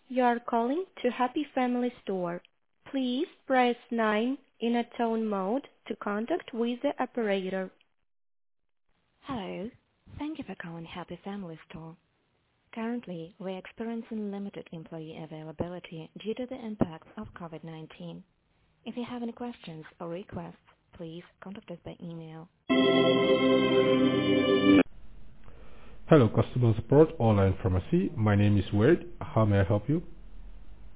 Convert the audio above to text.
You are calling to Happy Family Store. Please press 9 in a tone mode to contact with the operator. Hello. Thank you for calling Happy Family Store. Currently, we're experiencing limited employee availability due to the impact of COVID-19. If you have any questions or requests, please contact us by email. Hello, customer support, online pharmacy. My name is Wade. How may I help you?